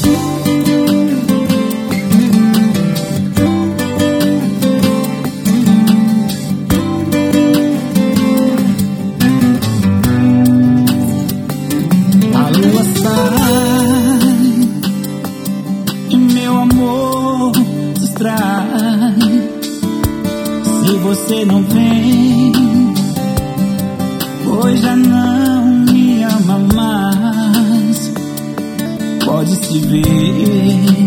A lua sai e meu amor se distrai. Se você não vem, pois já não me ama mais. Pode se ver,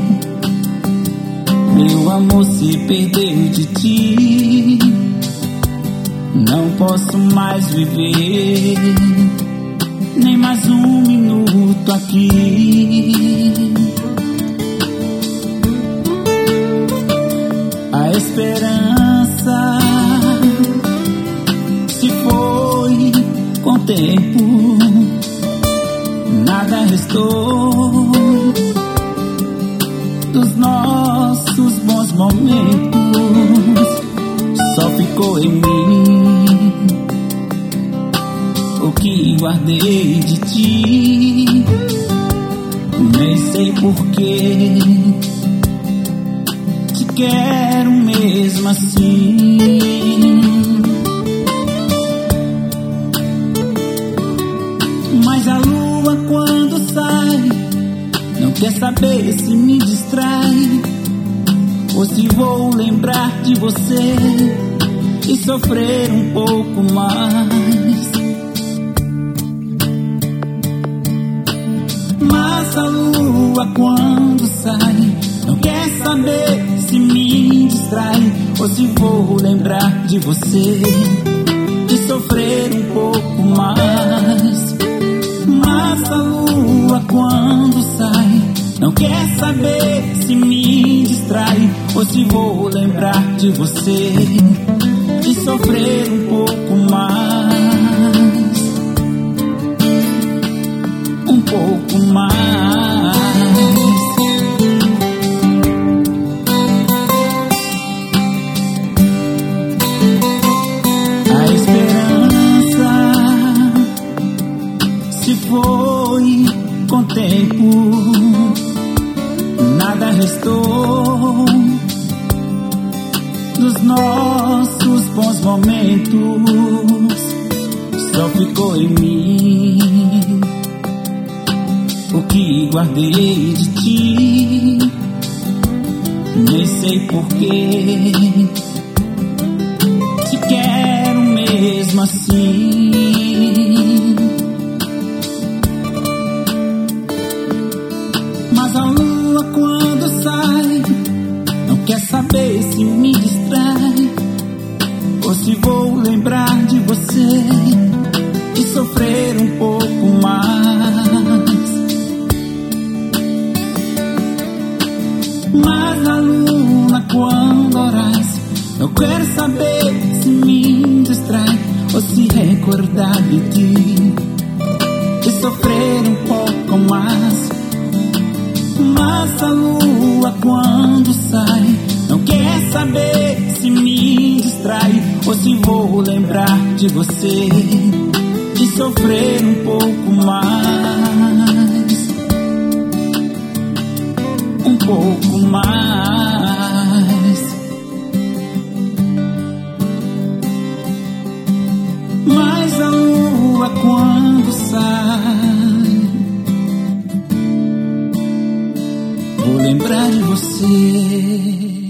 meu amor se perdeu de ti. Não posso mais viver nem mais um minuto aqui. A esperança se foi com o tempo, nada restou dos nossos bons momentos. Só ficou em mim o que guardei de ti. Nem sei porquê te quero mesmo assim. Mas a lua quando sai não quer saber se me distrai ou se vou lembrar de você e sofrer um pouco mais. Mas a lua quando sai não quer saber se me distrai ou se vou lembrar de você e sofrer um pouco mais. Mas a lua quando sai não quer saber se me distrai ou se vou lembrar de você e sofrer um pouco mais. Um pouco mais. A esperança se foi com o tempo, nada restou dos nossos bons momentos. Só ficou em mim o que guardei de ti. Nem sei porquê te quero mesmo assim. Mas a lua quando sai não quer saber se me distrai ou se vou lembrar de você e sofrer um pouco mais. Mas a luna quando horas não quer saber se me distrai ou se recordar de ti e sofrer um pouco mais. Mas a lua quando sai não quer saber se me distrai ou se vou lembrar de você e sofrer um pouco mais. Um pouco mais. Mas a lua quando sai vou lembrar de você.